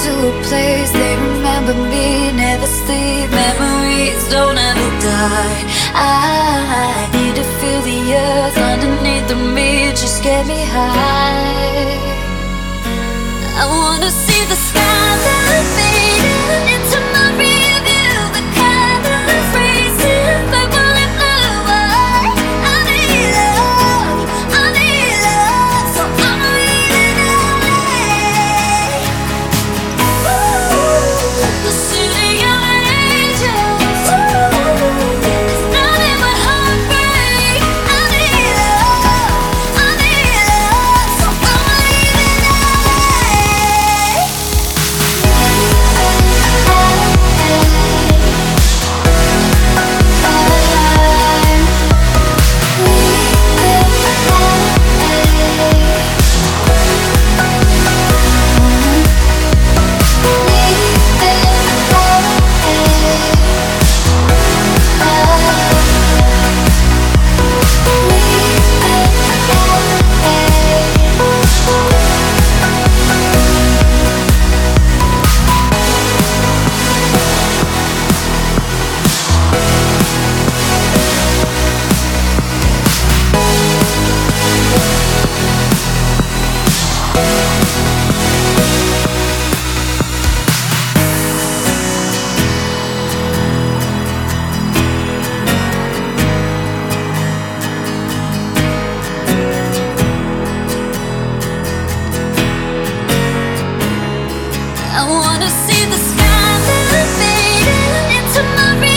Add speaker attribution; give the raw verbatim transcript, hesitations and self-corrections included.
Speaker 1: to a place they remember me. Never sleep, memories don't ever die. I need to feel the earth underneath of me, just get me high. I wanna see the sky that faded into my rear view, the colors racing, purple and blue. I, I need love, I need love, so I'm leaving L A. Ooh, the city of angels. Ooh, there's nothing but heartbreak. I need love, I need love, so I'm leaving L A. I wanna see the sky that faded into my